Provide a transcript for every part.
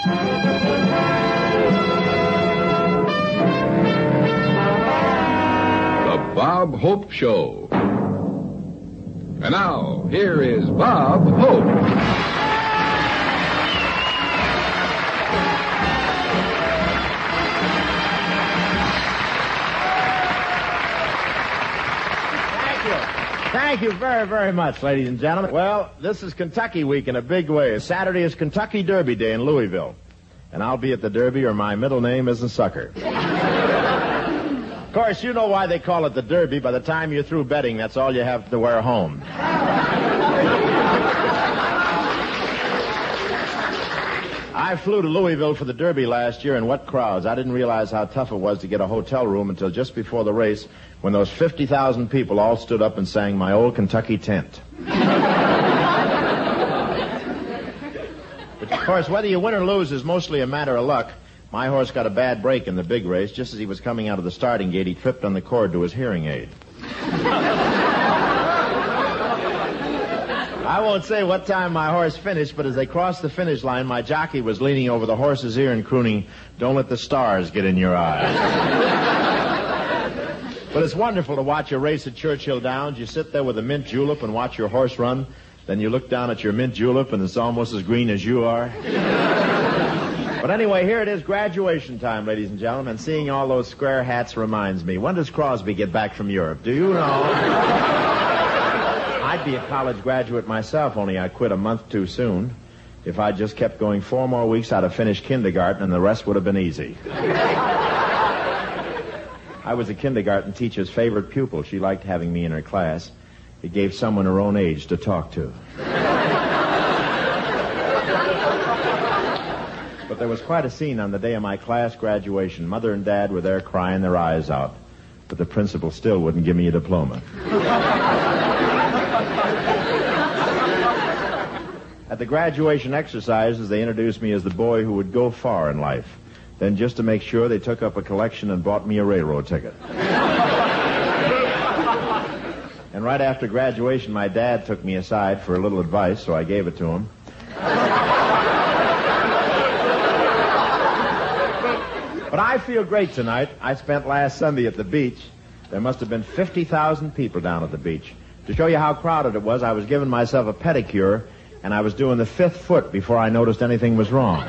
The Bob Hope Show. And now, here is Bob Hope. Thank you very, very much, ladies and gentlemen. Well, this is Kentucky Week in a big way. Saturday is Kentucky Derby Day in Louisville. And I'll be at the Derby or my middle name isn't Sucker. Of course, you know why they call it the Derby. By the time you're through betting, that's all you have to wear home. I flew to Louisville for the Derby last year, and what crowds. I didn't realize how tough it was to get a hotel room until just before the race, when those 50,000 people all stood up and sang My Old Kentucky Tent. But, of course, whether you win or lose is mostly a matter of luck. My horse got a bad break in the big race. Just as he was coming out of the starting gate, he tripped on the cord to his hearing aid. I won't say what time my horse finished, but as they crossed the finish line, my jockey was leaning over the horse's ear and crooning, "Don't let the stars get in your eyes." But it's wonderful to watch a race at Churchill Downs. You sit there with a mint julep and watch your horse run. Then you look down at your mint julep and it's almost as green as you are. But anyway, here it is, graduation time, ladies and gentlemen. And seeing all those square hats reminds me, when does Crosby get back from Europe? Do you know? I'd be a college graduate myself, only I quit a month too soon. If I'd just kept going 4 more weeks, I'd have finished kindergarten, and the rest would have been easy. I was a kindergarten teacher's favorite pupil. She liked having me in her class. It gave someone her own age to talk to. But there was quite a scene on the day of my class graduation. Mother and Dad were there crying their eyes out. But the principal still wouldn't give me a diploma. At the graduation exercises, they introduced me as the boy who would go far in life. Then, just to make sure, they took up a collection and bought me a railroad ticket. And right after graduation, my dad took me aside for a little advice, so I gave it to him. But I feel great tonight. I spent last Sunday at the beach. There must have been 50,000 people down at the beach. To show you how crowded it was, I was giving myself a pedicure, and I was doing the 5th foot before I noticed anything was wrong.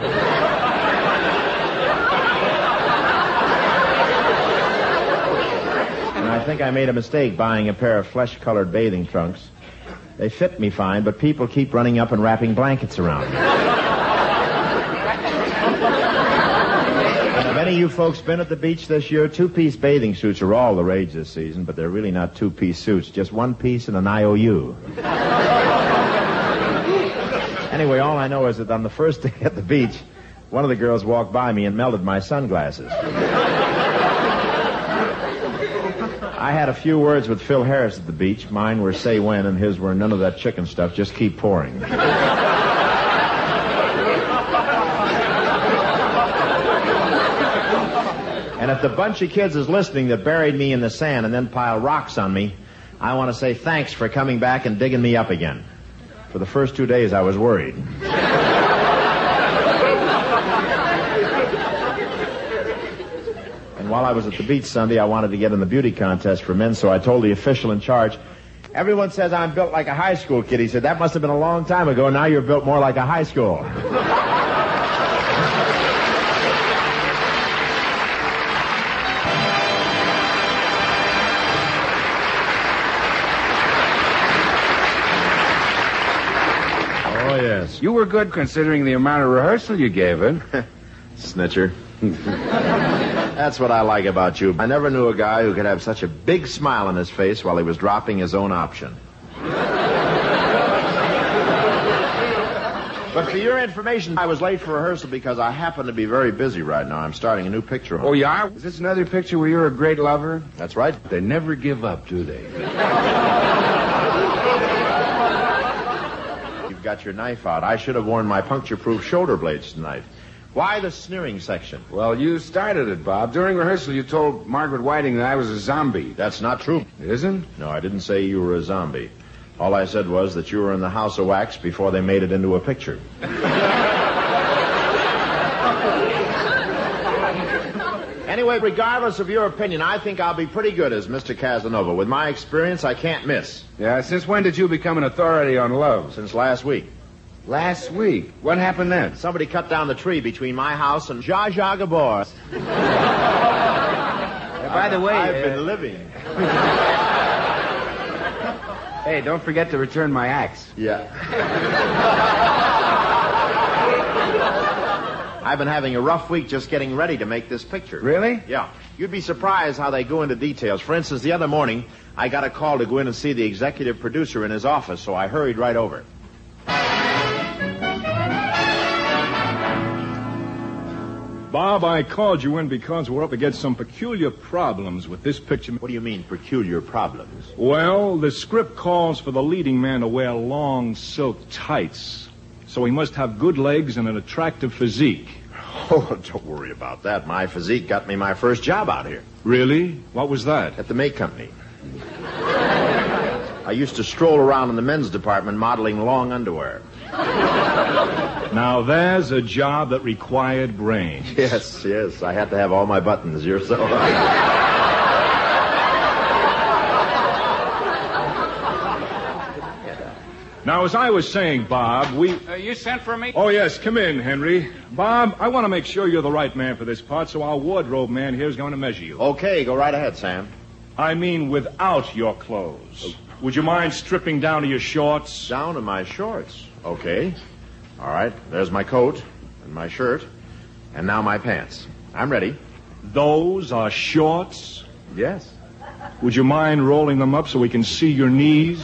And I think I made a mistake buying a pair of flesh-colored bathing trunks. They fit me fine, but people keep running up and wrapping blankets around me. Have any of you folks been at the beach this year? 2-piece bathing suits are all the rage this season, but they're really not 2-piece suits, just 1 piece and an IOU. Anyway, all I know is that on the first day at the beach, one of the girls walked by me and melted my sunglasses. I had a few words with Phil Harris at the beach. Mine were say when, and his were none of that chicken stuff, just keep pouring. And if the bunch of kids is listening that buried me in the sand and then piled rocks on me, I want to say thanks for coming back and digging me up again. For the first 2 days, I was worried. And while I was at the beach Sunday, I wanted to get in the beauty contest for men, so I told the official in charge, "Everyone says I'm built like a high school kid." He said, "That must have been a long time ago. Now you're built more like a high school." Yes. You were good considering the amount of rehearsal you gave it. Snitcher. That's what I like about you. I never knew a guy who could have such a big smile on his face while he was dropping his own option. But for your information, I was late for rehearsal because I happen to be very busy right now. I'm starting a new picture. Oh, yeah? Is this another picture where you're a great lover? That's right. They never give up, do they? You've got your knife out. I should have worn my puncture-proof shoulder blades tonight. Why the sneering section? Well, you started it, Bob. During rehearsal, you told Margaret Whiting that I was a zombie. That's not true. It isn't? No, I didn't say you were a zombie. All I said was that you were in the House of Wax before they made it into a picture. Anyway, regardless of your opinion, I think I'll be pretty good as Mr. Casanova. With my experience, I can't miss. Yeah, since when did you become an authority on love? Since last week. Last week. What happened then? Somebody cut down the tree between my house and Zsa Zsa Gabor. By the way... I've been living. Hey, don't forget to return my axe. Yeah. I've been having a rough week just getting ready to make this picture. Really? Yeah. You'd be surprised how they go into details. For instance, the other morning, I got a call to go in and see the executive producer in his office, so I hurried right over. Bob, I called you in because we're up against some peculiar problems with this picture. What do you mean, peculiar problems? Well, the script calls for the leading man to wear long silk tights. So he must have good legs and an attractive physique. Oh, don't worry about that. My physique got me my first job out here. Really? What was that? At the May Company. I used to stroll around in the men's department modeling long underwear. Now, there's a job that required brains. Yes. I had to have all my buttons. You're so right. Now, as I was saying, Bob, You sent for me? Oh, yes, come in, Henry. Bob, I want to make sure you're the right man for this part, so our wardrobe man here is going to measure you. Okay, go right ahead, Sam. I mean without your clothes. Would you mind stripping down to your shorts? Down to my shorts. Okay. All right, there's my coat and my shirt, and now my pants. I'm ready. Those are shorts? Yes. Would you mind rolling them up so we can see your knees?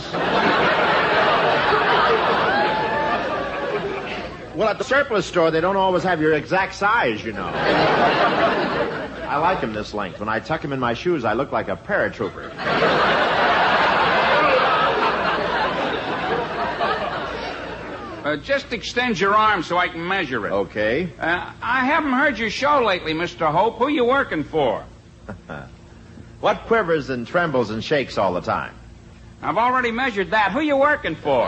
Well, at the surplus store, they don't always have your exact size, you know. I like them this length. When I tuck them in my shoes, I look like a paratrooper. Just extend your arm so I can measure it. Okay. I haven't heard your show lately, Mr. Hope. Who you working for? What quivers and trembles and shakes all the time? I've already measured that. Who you working for?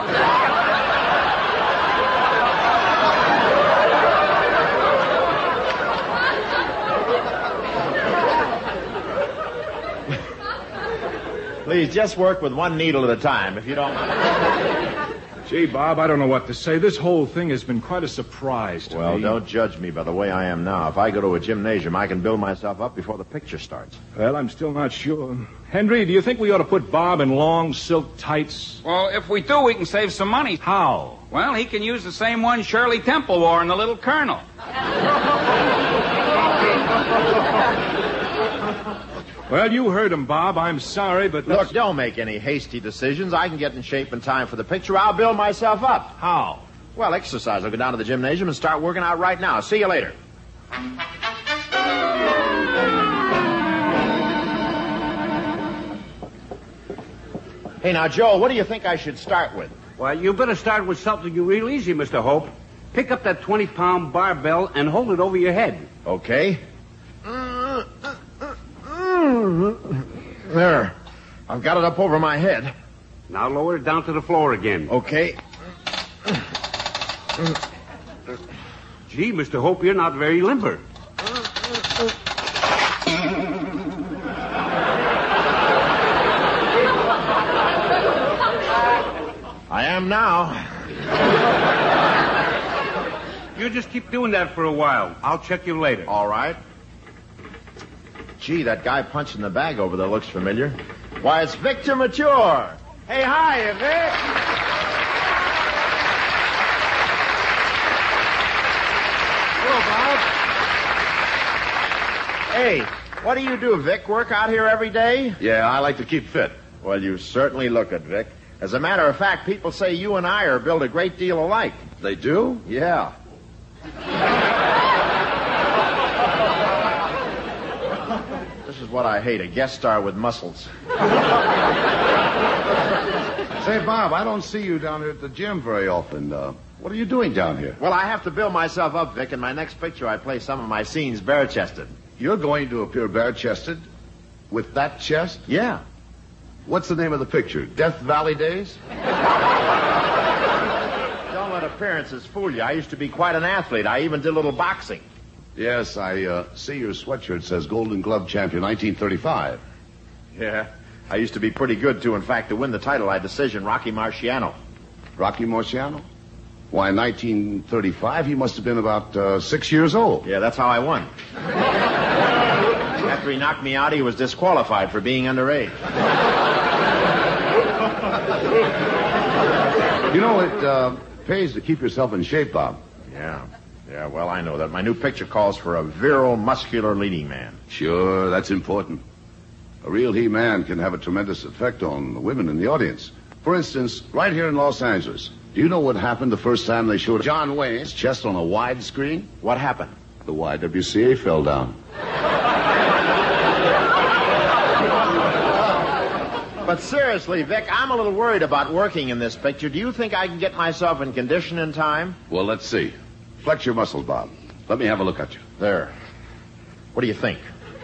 Please, just work with one needle at a time, if you don't mind. Gee, Bob, I don't know what to say. This whole thing has been quite a surprise to me. Well, don't judge me by the way I am now. If I go to a gymnasium, I can build myself up before the picture starts. Well, I'm still not sure. Henry, do you think we ought to put Bob in long silk tights? Well, if we do, we can save some money. How? Well, he can use the same one Shirley Temple wore in The Little Colonel. Well, you heard him, Bob. I'm sorry, but Look, don't make any hasty decisions. I can get in shape in time for the picture. I'll build myself up. How? Well, exercise. I'll go down to the gymnasium and start working out right now. See you later. Hey, now, Joe, what do you think I should start with? Well, you better start with something real easy, Mr. Hope. Pick up that 20-pound barbell and hold it over your head. Okay. There. I've got it up over my head. Now lower it down to the floor again. Okay. Gee, Mr. Hope, you're not very limber. I am now. You just keep doing that for a while. I'll check you later. All right. Gee, that guy punching the bag over there looks familiar. Why, it's Victor Mature. Hey, hi, Vic. Hello, Bob. Hey, what do you do, Vic? Work out here every day? Yeah, I like to keep fit. Well, you certainly look it, Vic. As a matter of fact, people say you and I are built a great deal alike. They do? Yeah. This is what I hate, a guest star with muscles. Say, Bob, I don't see you down here at the gym very often. What are you doing down here? Well, I have to build myself up, Vic. In my next picture, I play some of my scenes bare-chested. You're going to appear bare-chested? With that chest? Yeah. What's the name of the picture? Death Valley Days? Don't let appearances fool you. I used to be quite an athlete. I even did a little boxing. Yes, I see your sweatshirt says Golden Glove champion 1935. Yeah. I used to be pretty good, too. In fact, to win the title, I decisioned Rocky Marciano. Rocky Marciano? Why, in 1935, he must have been about 6 years old. Yeah, that's how I won. After he knocked me out, he was disqualified for being underage. You know, it pays to keep yourself in shape, Bob. Yeah, well, I know that. My new picture calls for a virile, muscular leading man. Sure, that's important. A real he-man can have a tremendous effect on the women in the audience. For instance, right here in Los Angeles, do you know what happened the first time they showed John Wayne's chest on a wide screen? What happened? The YWCA fell down. But seriously, Vic, I'm a little worried about working in this picture. Do you think I can get myself in condition in time? Well, let's see. Flex your muscles, Bob. Let me have a look at you. There. What do you think?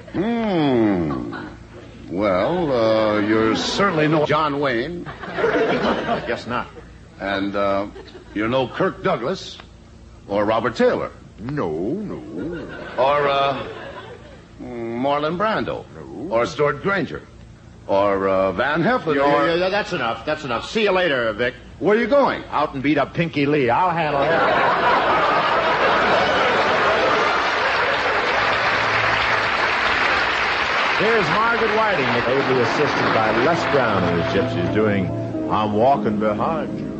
Well, you're certainly no John Wayne. I guess not. And you're no Kirk Douglas or Robert Taylor. No. Or Marlon Brando. No. Or Stuart Granger. Or Van Heflin. Yeah, that's enough. That's enough. See you later, Vic. Where are you going? Out and beat up Pinky Lee. I'll handle that. Here's Margaret Whiting, ably assisted by Les Brown, whose gypsy's doing I'm Walking Behind You.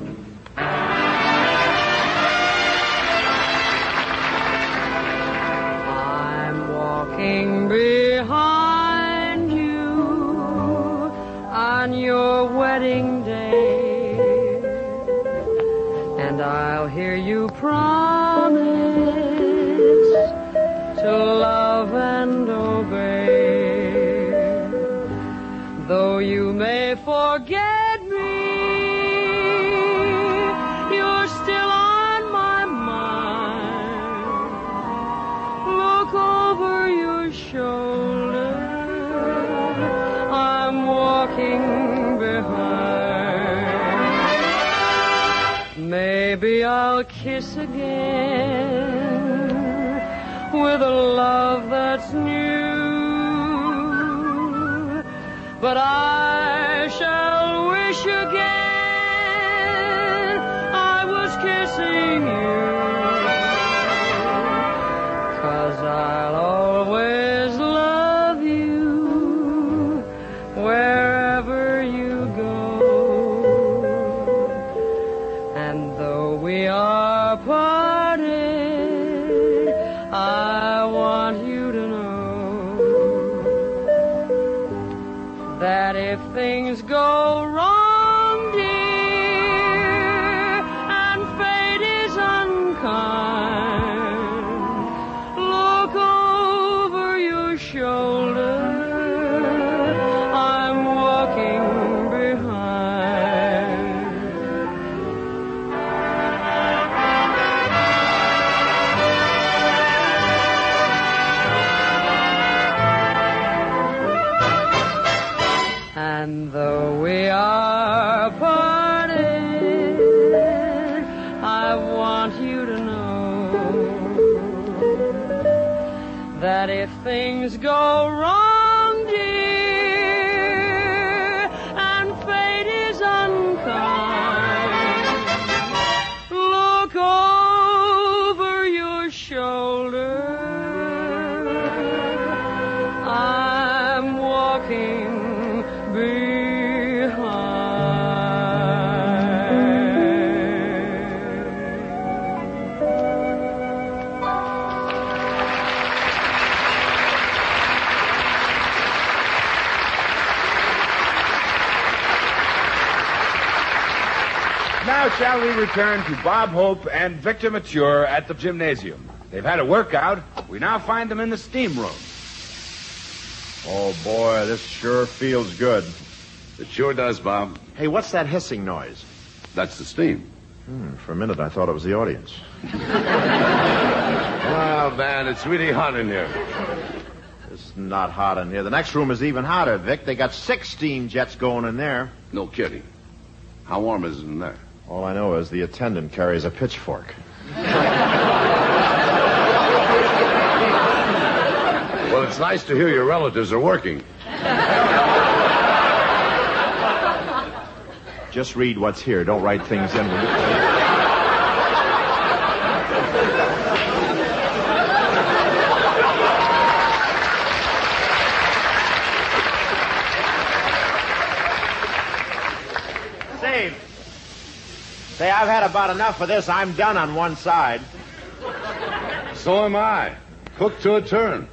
I'm walking behind you on your wedding day, and I'll hear you promise to love and obey. Though you may forget me, you're still on my mind. Look over your shoulder, I'm walking behind. Maybe I'll kiss again with a love that's new. But I shall wish again I was kissing you, 'cause I'll always love you wherever you go. And though we are parted, I want you to know that if things go wrong, dear, and fate is unkind, look over your shoulder, I'm walking behind. And though we are parted, I want you to know that if things go wrong, dear, and fate is unkind, look over your shoulder, I'm walking Now shall we return to Bob Hope and Victor Mature at the gymnasium. They've had a workout. We now find them in the steam room. Oh, boy, this sure feels good. It sure does, Bob. Hey, what's that hissing noise? That's the steam. For a minute, I thought it was the audience. Well, Van, it's really hot in here. It's not hot in here. The next room is even hotter, Vic. They got 6 steam jets going in there. No kidding. How warm is it in there? All I know is the attendant carries a pitchfork. it's nice to hear your relatives are working. Just read what's here. Don't write things in. Will you? Say, I've had about enough of this. I'm done on one side. So am I. Cooked to a turn.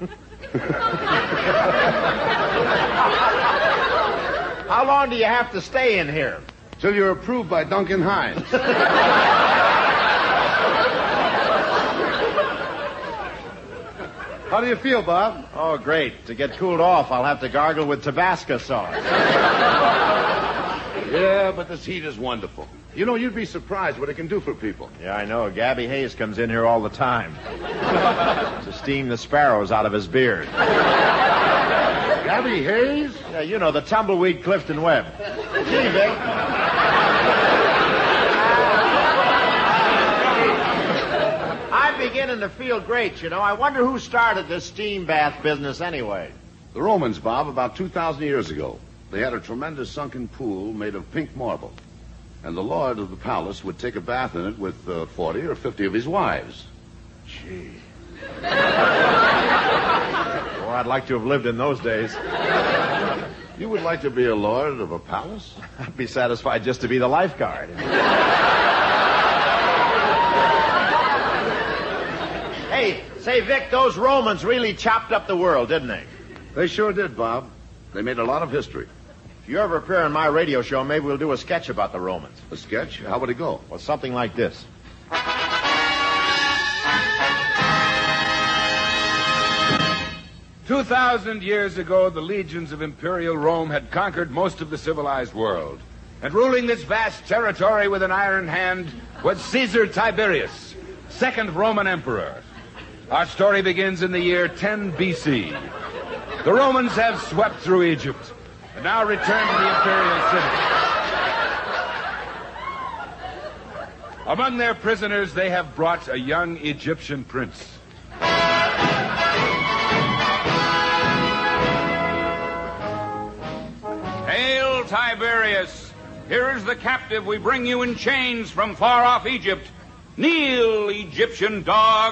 How long do you have to stay in here? Till you're approved by Duncan Hines. How do you feel, Bob? Oh, great. To get cooled off, I'll have to gargle with Tabasco sauce. Yeah, but this heat is wonderful. You know, you'd be surprised what it can do for people. Yeah, I know. Gabby Hayes comes in here all the time to steam the sparrows out of his beard. Gabby Hayes? Yeah, you know, the tumbleweed Clifton Webb. Gee, Vic. I'm beginning to feel great, you know. I wonder who started this steam bath business anyway. The Romans, Bob, about 2,000 years ago. They had a tremendous sunken pool made of pink marble. And the lord of the palace would take a bath in it with 40 or 50 of his wives. Gee. Well, I'd like to have lived in those days. You would like to be a lord of a palace? I'd be satisfied just to be the lifeguard. Hey, say, Vic, those Romans really chopped up the world, didn't they? They sure did, Bob. They made a lot of history. If you ever appear on my radio show, maybe we'll do a sketch about the Romans. A sketch? How would it go? Well, something like this. 2,000 years ago, the legions of Imperial Rome had conquered most of the civilized world. And ruling this vast territory with an iron hand was Caesar Tiberius, second Roman emperor. Our story begins in the year 10 B.C. The Romans have swept through Egypt and now return to the imperial city. Among their prisoners, they have brought a young Egyptian prince. Hail, Tiberius! Here is the captive we bring you in chains from far off Egypt. Kneel, Egyptian dog!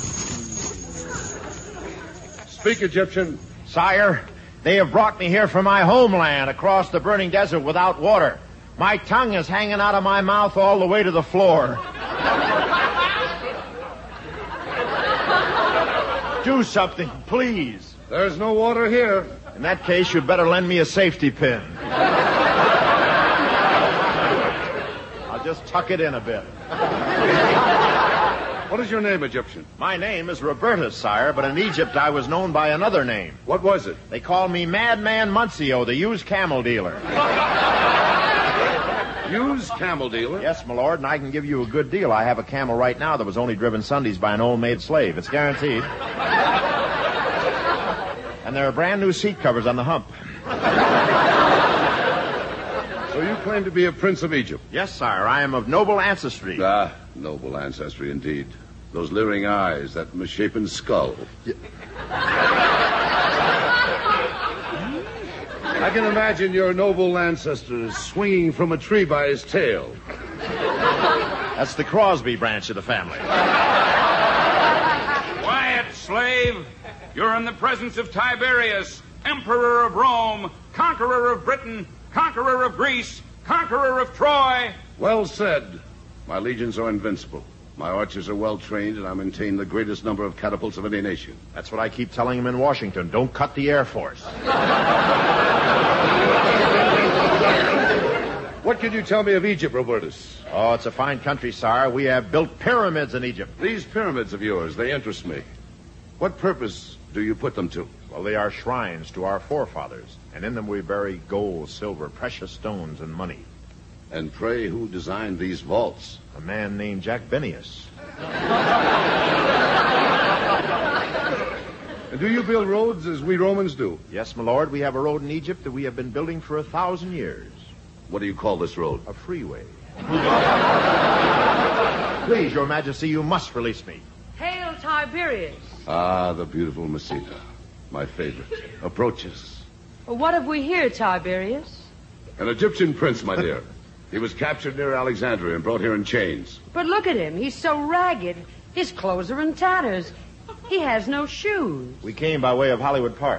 Speak, Egyptian. Sire, they have brought me here from my homeland across the burning desert without water. My tongue is hanging out of my mouth all the way to the floor. Do something, please. There's no water here. In that case, you'd better lend me a safety pin. I'll just tuck it in a bit. What is your name, Egyptian? My name is Robertus, sire, but in Egypt I was known by another name. What was it? They called me Madman Muncio, the used camel dealer. Used camel dealer? Yes, my lord, and I can give you a good deal. I have a camel right now that was only driven Sundays by an old maid slave. It's guaranteed. And there are brand new seat covers on the hump. So you claim to be a prince of Egypt? Yes, sire. I am of noble ancestry. Ah, noble ancestry indeed. Those leering eyes, that misshapen skull. I can imagine your noble ancestor swinging from a tree by his tail. That's the Crosby branch of the family. Quiet, slave! You're in the presence of Tiberius, Emperor of Rome, conqueror of Britain, conqueror of Greece, conqueror of Troy. Well said. My legions are invincible. My archers are well trained, and I maintain the greatest number of catapults of any nation. That's what I keep telling him in Washington. Don't cut the Air Force. What can you tell me of Egypt, Robertus? Oh, it's a fine country, sire. We have built pyramids in Egypt. These pyramids of yours, they interest me. What purpose do you put them to? Well, they are shrines to our forefathers, and in them we bury gold, silver, precious stones, and money. And pray, who designed these vaults? A man named Jack Bennius. And do you build roads as we Romans do? Yes, my lord, we have a road in Egypt that we have been building for 1,000 years. What do you call this road? A freeway. Please, your majesty, you must release me. Hail Tiberius. Ah, the beautiful Mesita. my favorite. Approaches. Well, what have we here, Tiberius? An Egyptian prince, my dear. He was captured near Alexandria and brought here in chains. But look at him. He's so ragged. His clothes are in tatters. He has no shoes. We came by way of Hollywood Park.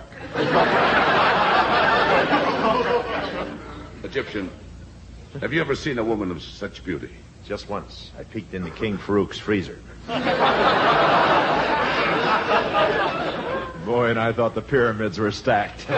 Egyptian, have you ever seen a woman of such beauty? Just once. I peeked into King Farouk's freezer. Boy, and I thought the pyramids were stacked.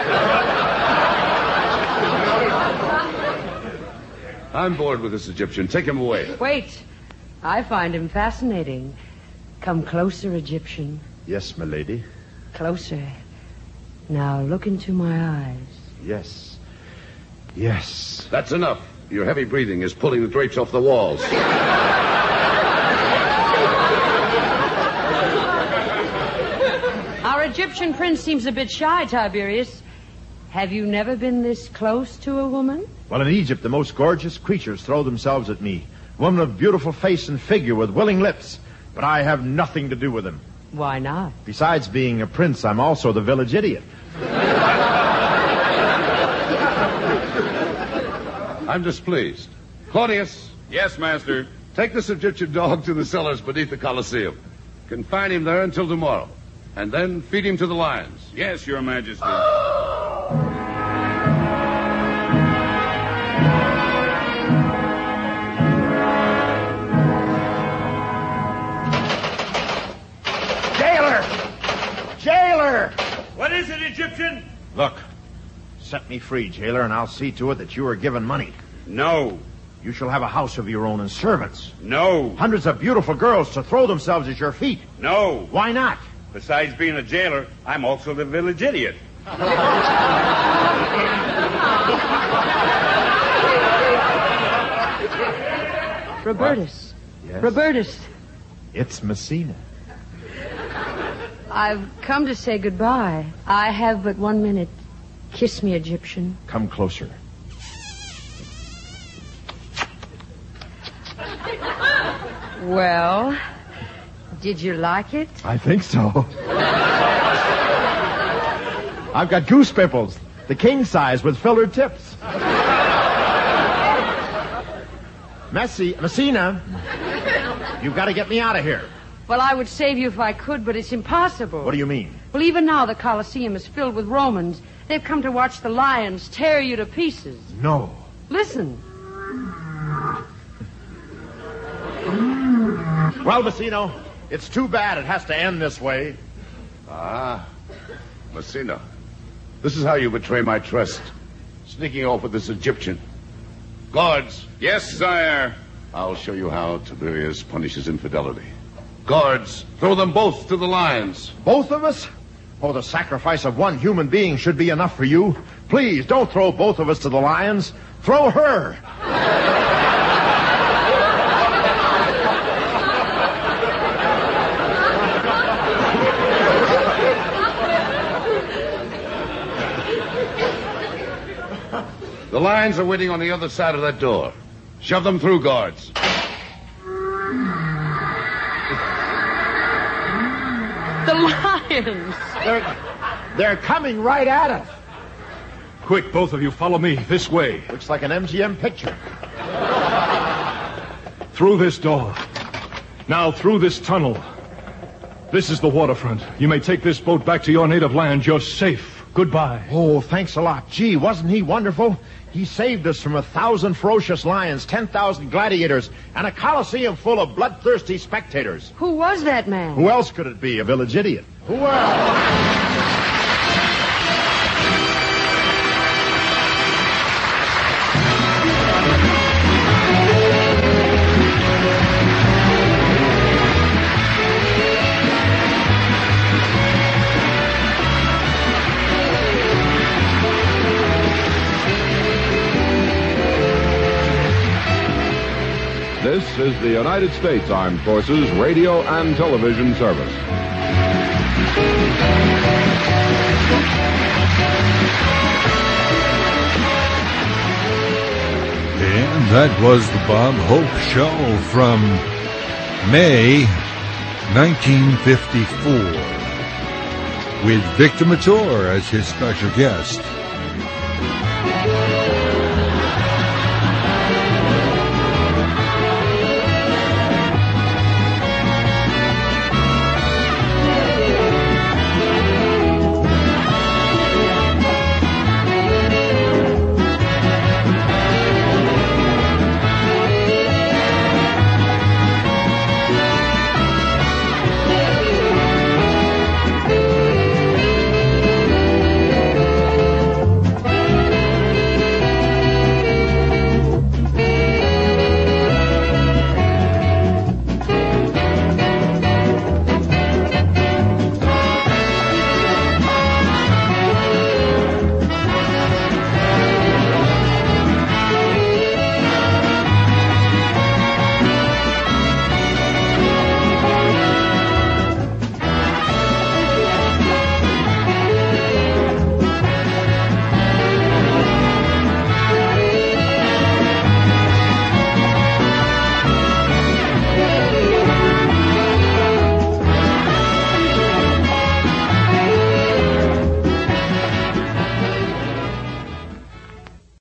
I'm bored with this Egyptian. Take him away. Wait. I find him fascinating. Come closer, Egyptian. Yes, my lady. Closer. Now look into my eyes. Yes. Yes. That's enough. Your heavy breathing is pulling the drapes off the walls. Our Egyptian prince seems a bit shy, Tiberius. Have you never been this close to a woman? Well, in Egypt, the most gorgeous creatures throw themselves at me. Women of beautiful face and figure with willing lips. But I have nothing to do with them. Why not? Besides being a prince, I'm also the village idiot. I'm displeased. Claudius. Yes, master. Take this Egyptian dog to the cellars beneath the Colosseum. Confine him there until tomorrow. And then feed him to the lions. Yes, your majesty. Jailer! What is it, Egyptian? Look, set me free, jailer, and I'll see to it that you are given money. No. You shall have a house of your own and servants. No. Hundreds of beautiful girls to throw themselves at your feet. No. Why not? Besides being a jailer, I'm also the village idiot. Robertus. Yes? Robertus. It's Messina. I've come to say goodbye. I have but 1 minute. Kiss me, Egyptian. Come closer. Well, did you like it? I think so. I've got goose pimples, the king size with filler tips. Messina, you've got to get me out of here. Well, I would save you if I could, but it's impossible. What do you mean? Well, even now the Colosseum is filled with Romans. They've come to watch the lions tear you to pieces. No. Listen. Well, Messina, it's too bad it has to end this way. Ah, Messina. This is how you betray my trust. Sneaking off with this Egyptian. Guards. Yes, sire. I'll show you how Tiberius punishes infidelity. Guards, throw them both to the lions. Both of us? Oh, the sacrifice of one human being should be enough for you. Please, don't throw both of us to the lions. Throw her. The lions are waiting on the other side of that door. Shove them through, guards. The lions! They're coming right at us. Quick, both of you, follow me this way. Looks like an MGM picture. Through this door. Now through this tunnel. This is the waterfront. You may take this boat back to your native land. You're safe. Goodbye. Oh, thanks a lot. Gee, wasn't he wonderful? He saved us from 1,000 ferocious lions, 10,000 gladiators, and a coliseum full of bloodthirsty spectators. Who was that man? Who else could it be? A village idiot. Who else? This is the United States Armed Forces Radio and Television Service. And that was the Bob Hope Show from May 1954. with Victor Mature as his special guest.